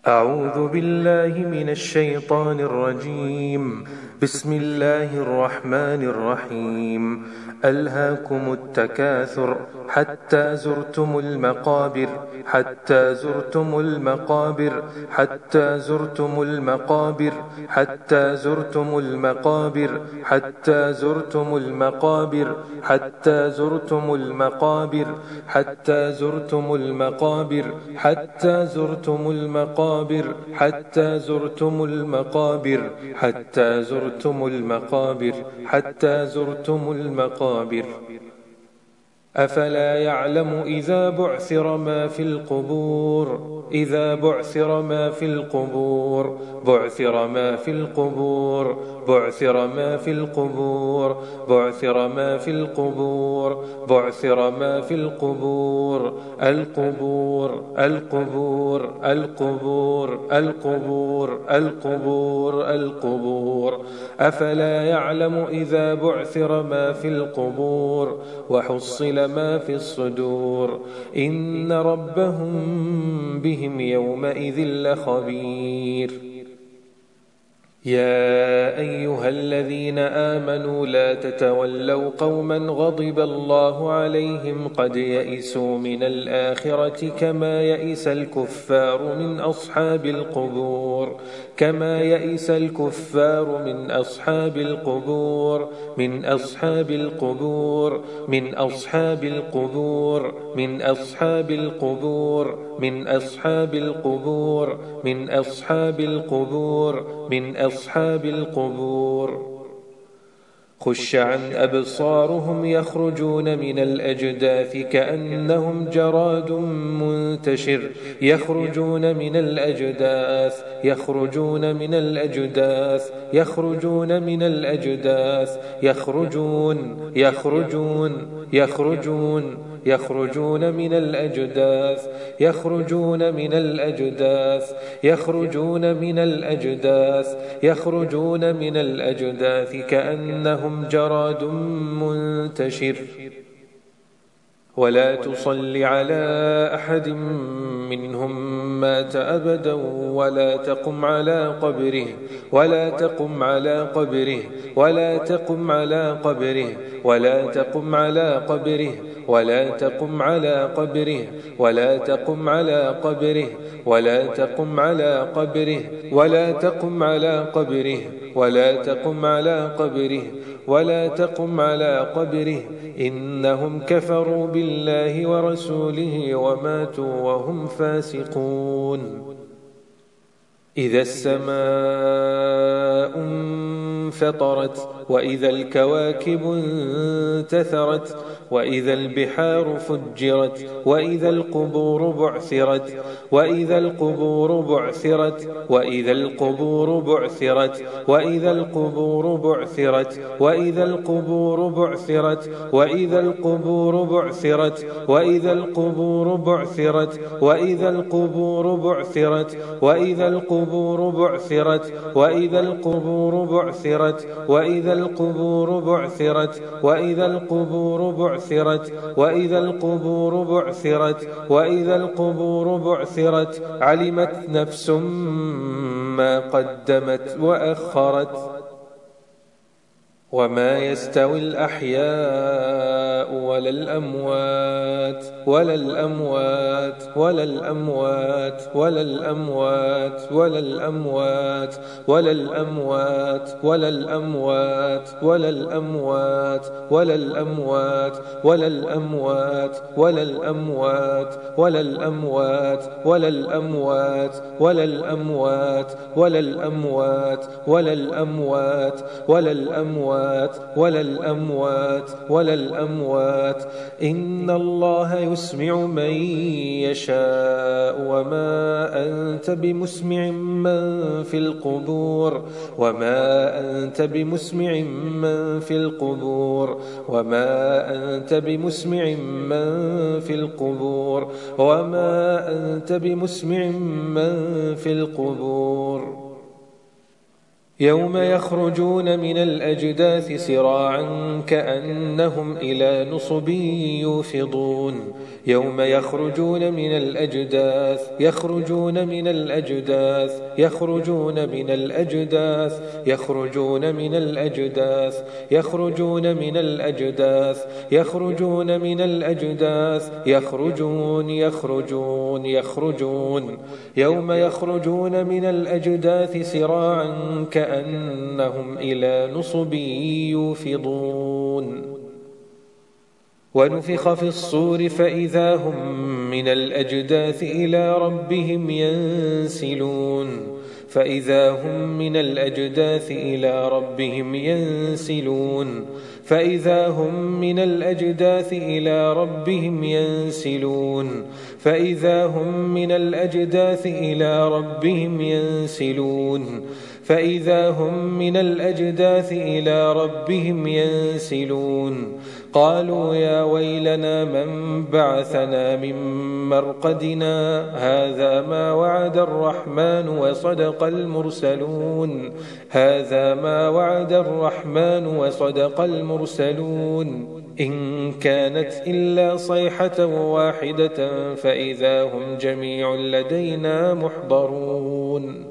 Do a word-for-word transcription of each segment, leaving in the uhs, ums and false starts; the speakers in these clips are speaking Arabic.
أعوذ بالله من الشيطان الرجيم. بسم الله الرحمن الرحيم. ألهاكم التكاثر حتى زرتم المقابر حتى زرتم المقابر حتى زرتم المقابر حتى زرتم المقابر حتى زرتم المقابر حتى زرتم المقابر حتى زرتم المقابر حتى زرتم المقابر حتى زرتم المقابر حتى زرتم المقابر حتى زرتم المقابر أفلا يعلم إذا بعثر ما في القبور إذا بعثر ما في القبور بعثر ما في القبور بعثر ما في القبور بعثر ما في القبور بعثر ما في القبور القبور القبور القبور القبور القبور القبور أفلا يعلم إذا بعثر ما في القبور وحصل ما في الصدور إن ربهم بهم يومئذ لخبير. يا أيها الذين آمنوا لا تتولوا قوما غضب الله عليهم قد يئسوا من الآخرة كما يئس الكفار من أصحاب القبور كما يئس الكفار من أصحاب القبور من أصحاب القبور من أصحاب القبور من أصحاب القبور من أصحاب القبور من أصحاب القبور من أصحاب القبور خش عن أبصارهم يخرجون من الأجداث كأنهم جراد منتشر يخرجون من الأجداث يخرجون من الأجداث يخرجون من الأجداث يخرجون يخرجون يخرجون يخرجون من الأجداث يخرجون من الأجداث يخرجون من الأجداث يخرجون من الأجداث كأنهم جراد منتشر ولا تصل على أحد منهم مات أبدا ولا تقم على قبره ولا تقم على قبره ولا تقم على قبره ولا تقم على قبره ولا تقم على قبره ولا تقم على قبره ولا تقم على قبره ولا تقم على قبره ولا تقم على قبره ولا تقم على قبره إنهم كفروا بالله ورسوله وماتوا وهم فاسقون. إذا السماء انفطرت وإذا الكواكب انتثرت وإذا البحار فجرت وإذا القبور بعثرت وإذا القبور بعثرت وإذا القبور بعثرت وإذا القبور بعثرت وإذا القبور بعثرت وإذا القبور بعثرت وإذا القبور بعثرت وإذا القبور بعثرت وإذا القبور بعثرت وإذا القبور بعثرت وإذا القبور بعثرت وإذا القبور بعثرت وإذا القبور بعثرت وإذا القبور بعثرت علمت نفس ما قدمت وأخرت. وما يستوي الأحياء ولا الأموات ولا الأموات ولا الأموات ولا الأموات ولا الأموات ولا الأموات ولا الأموات ولا الأموات ولا الأموات ولا الأموات ولا الأموات ولا الأموات ولا الأموات ولا الأموات ولا الأموات ولا الأموات ولا الأموات ولا الأموات ولا الأموات إن الله يسمع من يشاء وما أنت بمسمع من في القبور وما أنت بمسمع من في القبور وما أنت بمسمع من في القبور وما أنت بمسمع من في القبور يوم يخرجون من الأجداث سراعا كأنهم إلى نصب يوفضون يوم يخرجون من الأجداث يخرجون من الأجداث يخرجون من الأجداث يخرجون من الأجداث يخرجون من الأجداث يخرجون من الأجداث يخرجون يخرجون يخرجون يوم يخرجون من الأجداث سراعا كأنهم إلى نصب يوفضون ونفخ في الصور فإذا هم من الأجداث إلى ربهم ينسلون فإذا هم من الأجداث إلى ربهم ينسلون فإذا هم من الأجداث إلى ربهم ينسلون فإذا هم من الأجداث إلى ربهم ينسلون فإذا هم من الأجداث إلى ربهم ينسلون قالوا يا ويلنا من بعثنا من مرقدنا هذا ما وعد الرحمن وصدق المرسلون هذا ما وعد الرحمن وصدق المرسلون إن كانت إلا صيحة واحدة فإذا هم جميع لدينا محضرون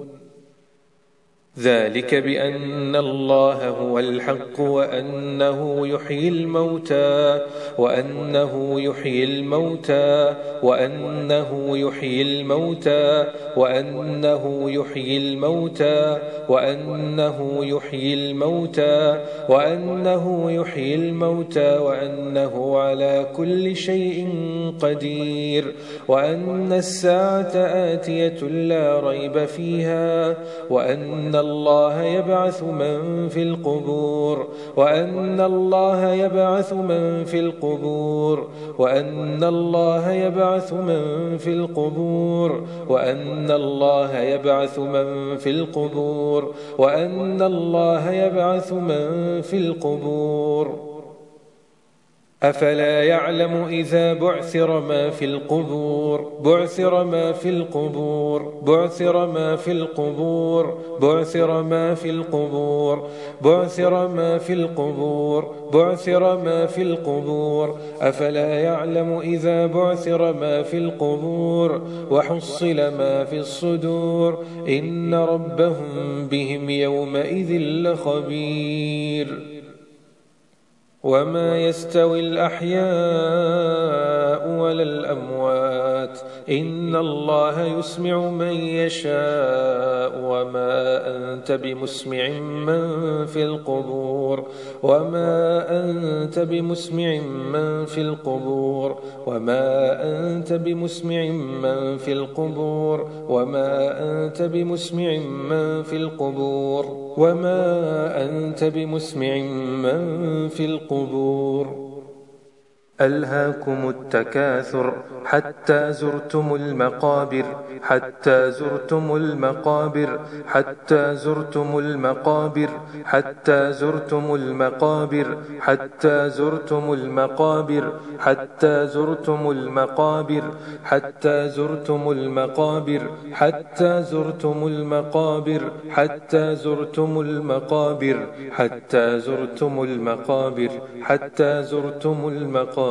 ذلك بأن الله هو الحق وأنه يحيي الموتى وأنه يحيي الموتى وأنه يحيي الموتى وأنه يحيي الموتى وأنه يحيي الموتى وأنه يحيي الموتى وأنه على كل شيء قدير وأن الساعة آتية لا ريب فيها وأن الله يبعث من في القبور وأن الله يبعث من في القبور وأن الله يبعث من في القبور وأن الله يبعث من في القبور وأن الله يبعث من في القبور أفلا يعلم إذا بعثر ما في القبور بعثر ما في القبور بعثر ما في القبور بعثر ما في القبور بعثر ما في القبور بعثر ما في القبور أفلا يعلم إذا بعثر ما في القبور وحصل ما في الصدور إن ربهم بهم يومئذ لخبير وما يستوي الأحياء ولا الأموات إن الله يسمع من يشاء وما أنت بمسمع من في القبور وما أنت بمسمع من في القبور وما أنت بمسمع من في القبور وما أنت بمسمع من في القبور وما أنت بمسمع من في القبور ألهاكم التكاثر حتى زرتم المقابر حتى زرتم المقابر حتى زرتم المقابر حتى زرتم المقابر حتى زرتم المقابر حتى زرتم المقابر حتى زرتم المقابر حتى زرتم المقابر حتى زرتم المقابر حتى زرتم المقابر حتى زرتم المقابر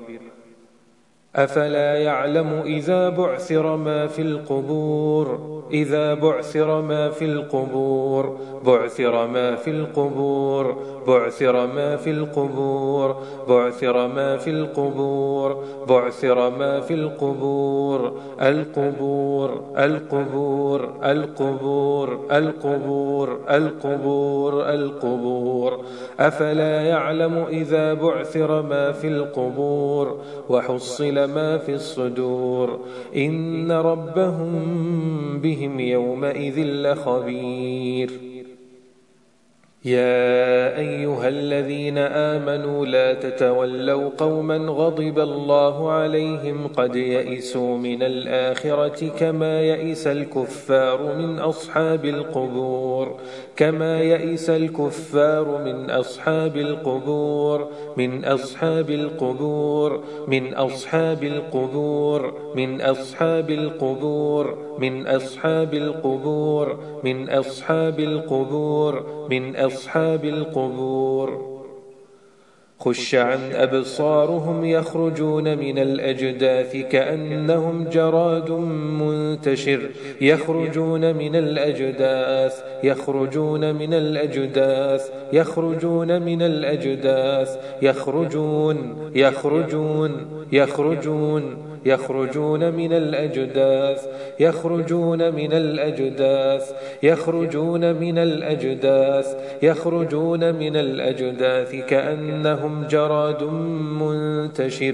أفلا يعلم إذا بعثر ما في القبور إذا بعثر ما في القبور بعثر ما في القبور بعثر ما في القبور بعثر ما في القبور بعثر ما في القبور القبور القبور القبور القبور القبور القبور أفلا يعلم إذا بعثر ما في القبور وحصل ما في الصدور إن ربهم بهم يومئذ لخبير يا أيها الذين آمنوا لا تتولوا قوما غضب الله عليهم قد يئسوا من الآخرة كما يئس الكفار من أصحاب القبور كما يئس الكفار من أصحاب القبور من أصحاب القبور من أصحاب القبور من أصحاب القبور من أصحاب القبور من أصحاب القبور من أصحاب القبور خش عن أبصارهم يخرجون من الأجداث كأنهم جراد منتشر يخرجون من الأجداث يخرجون من الأجداث يخرجون من الأجداث يخرجون يخرجون يخرجون يخرجون من الأجداث يخرجون من الأجداث يخرجون من الأجداث يخرجون من الأجداث كأنهم جراد منتشر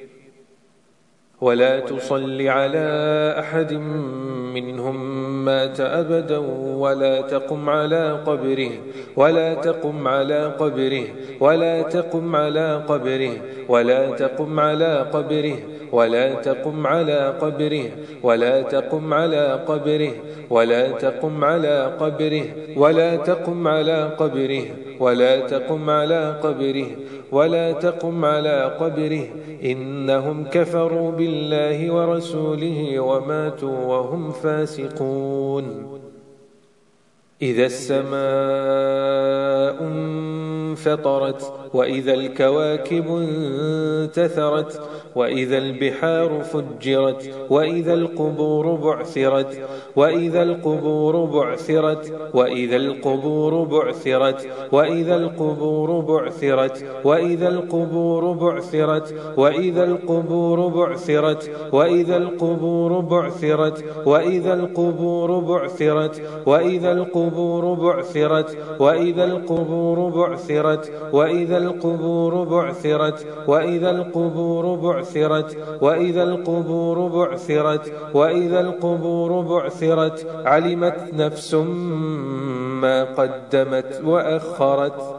ولا تصل على أحد منهم مات أبدا ولا تقم على قبره ولا تقم على قبره ولا تقم على قبره ولا تقم على قبره ولا تقم على قبره ولا تقم على قبره ولا تقم على قبره ولا تقم على قبره ولا تقم على قبره ولا تقم على قبره إنهم كفروا بالله ورسوله وماتوا وهم فاسقون إذا السماء انفطرت وإذا الكواكب انتثرت وإذا البحار فجرت وإذا القبور بعثرت وإذا القبور بعثرت وإذا القبور بعثرت وإذا القبور بعثرت وإذا القبور بعثرت وإذا القبور بعثرت وإذا القبور بعثرت وإذا القبور بعثرت وإذا القبور بعثرت وإذا القبور بعثرت وإذا القبور بعثرت وإذا القبور بعثرت وإذا القبور بعثرت وإذا القبور بعثرت علمت نفس ما قدمت وأخرت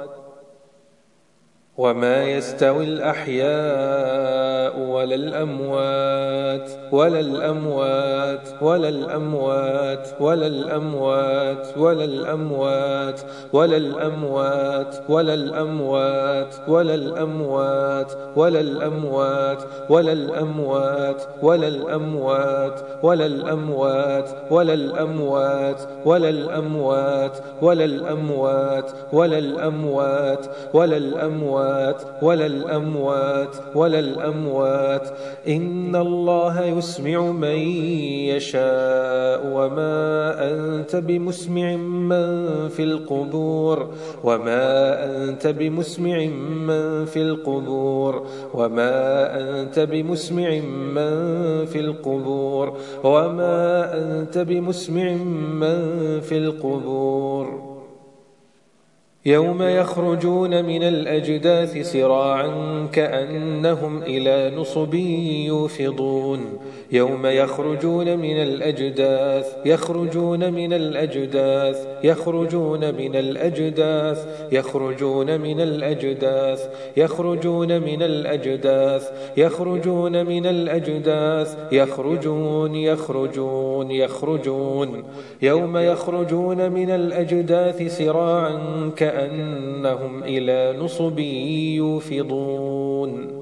وما يستوي الأحياء ولا الأموات ولا الأموات ولا الأموات ولا الأموات ولا الأموات ولا الأموات ولا الأموات ولا الأموات ولا الأموات ولا الأموات ولا الأموات ولا الأموات ولا الأموات ولا الأموات ولا الأموات ولا الأموات ولا الأموات ولا الأموات ولا الأموات إن الله يسمع من يشاء وما أنت بمسمع من في القبور وما أنت بمسمع من في القبور وما أنت بمسمع من في القبور وما أنت بمسمع من في القبور يوم يخرجون من الأجداث سراعا كأنهم إلى نصب يوفضون يوم يخرجون من الأجداث يخرجون من الأجداث يخرجون من الأجداث يخرجون من الأجداث يخرجون من الأجداث يخرجون من الأجداث يخرجون يخرجون يخرجون يوم يخرجون من الأجداث سراعا كأنهم إلى نصب يوفضون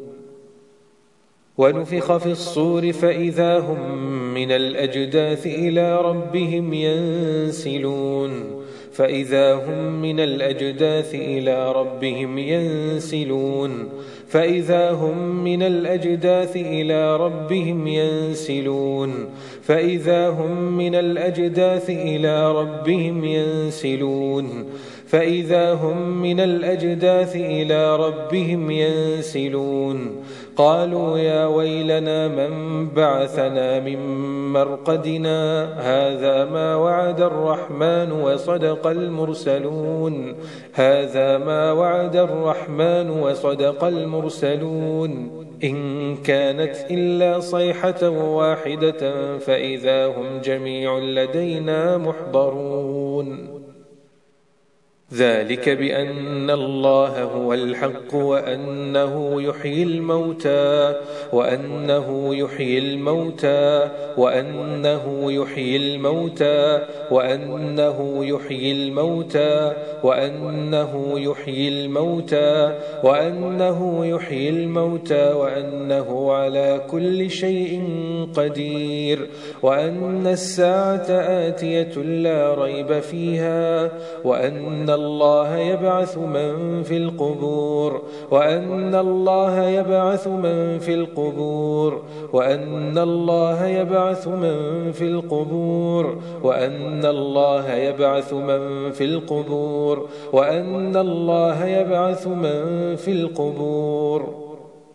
ونفخ في الصور فإذا هم من الأجداث إلى ربهم ينسلون فإذا هم من الأجداث إلى ربهم ينسلون فإذا هم من الأجداث إلى ربهم ينسلون فإذا هم من الأجداث إلى ربهم ينسلون فإذا هم من الأجداث إلى ربهم ينسلون قالوا يا ويلنا من بعثنا من مرقدنا هذا ما وعد الرحمن وصدق المرسلون هذا ما وعد الرحمن وصدق المرسلون إن كانت إلا صيحة واحدة فإذا هم جميع لدينا محضرون ذلك بأن الله هو الحق وأنه يحيي الموتى وأنه يحيي الموتى وأنه يحيي الموتى وأنه يحيي الموتى وأنه يحيي الموتى وأنه يحيي الموتى وأنه على كل شيء قدير وأن الساعة آتية لا ريب فيها وأن الله يبعث من في القبور وأن الله يبعث من في القبور وأن الله يبعث من في القبور وأن الله يبعث من في القبور وأن الله يبعث من في القبور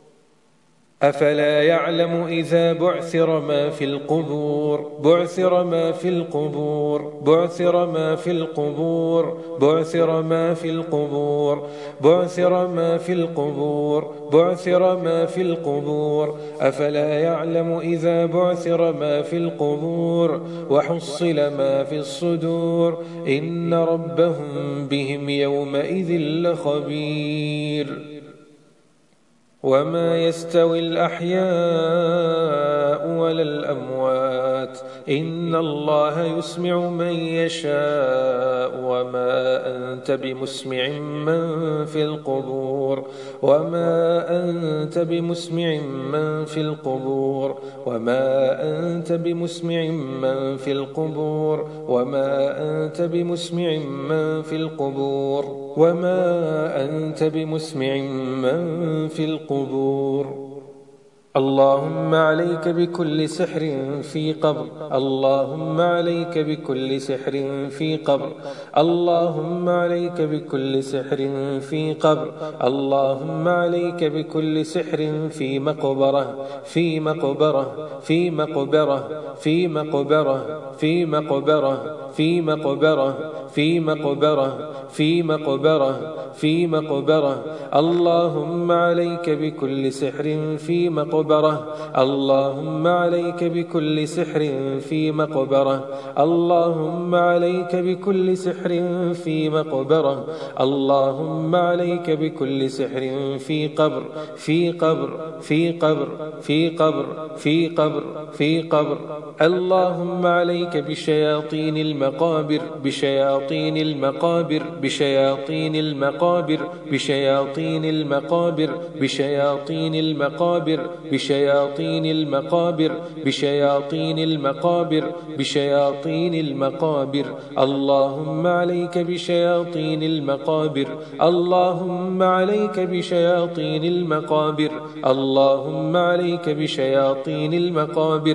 أفلا يعلم إذا بعثر ما في القبور بعثر ما في القبور بعثر ما في القبور بعثر ما في القبور بعثر ما في القبور بعثر ما في القبور أفلا يعلم إذا بعثر ما في القبور وحصل ما في الصدور إن ربهم بهم يومئذ لخبير وما يستوي الأحياء ولا الأموات إن الله يسمع من يشاء وما أنت بمسمع من في القبور وما أنت بمسمع من في القبور وما أنت بمسمع من في القبور وما أنت بمسمع من في القبور وما أنت بمسمع من في القبور اللهم عليك بكل سحر في قبر اللهم عليك بكل سحر في قبر اللهم عليك بكل سحر في قبر اللهم عليك بكل سحر في مقبرة في مقبرة في مقبرة في مقبرة في مقبرة في مقبرة في مقبرة في مقبرة في مقبرة اللهم عليك بكل سحر في مقبرة اللهم عليك بكل سحر في مقبرة اللهم عليك بكل سحر في مقبرة اللهم عليك بكل سحر في قبر في قبر في قبر في قبر في قبر في قبر اللهم عليك بشياطين المقابر بشياطين المقابر بشياطين المقابر بشياطين المقابر بشياطين المقابر بشياطين المقابر بشياطين المقابر بشياطين المقابر اللهم عليك بشياطين المقابر اللهم عليك بشياطين المقابر اللهم عليك بشياطين المقابر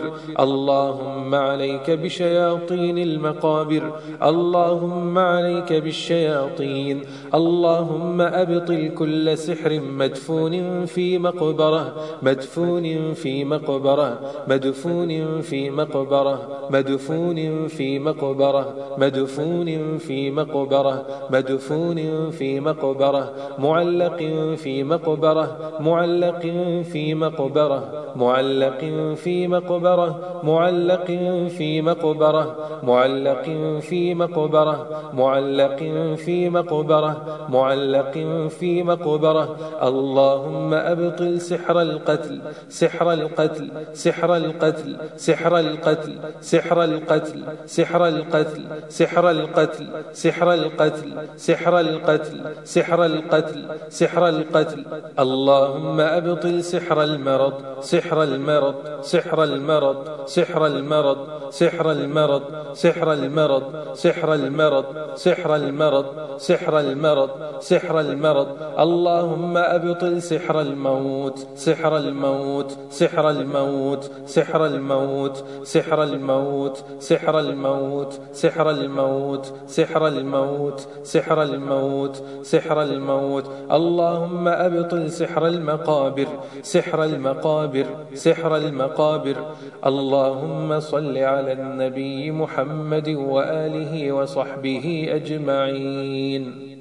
اللهم عليك بشياطين المقابر اللهم عليك بالشياطين اللهم أبطل كل سحر مدفون في مقبرة مدفون في مقبرة مدفون في مقبرة مدفون في مقبرة مدفون في مقبرة مدفون في مقبرة معلق في مقبرة معلق في مقبرة معلق في مقبرة معلق في مقبرة معلق في مقبرة معلق في مقبرة معلق في مقبرة اللهم أبطل سحر القتل سحر القتل سحر القتل سحر القتل سحر القتل سحر القتل سحر القتل سحر القتل سحر القتل سحر القتل سحر القتل اللهم أبطل سحر المرض سحر المرض سحر المرض سحر المرض سحر المرض سحر المرض سحر المرض سحر المرض سحر المرض سحر المرض اللهم أبطل سحر الموت سحر الموت سحر الموت سحر الموت سحر الموت سحر الموت سحر الموت سحر الموت سحر الموت سحر الموت اللهم أبطل سحر المقابر سحر المقابر سحر المقابر اللهم صل على النبي محمد وآله وصحبه أجمعين.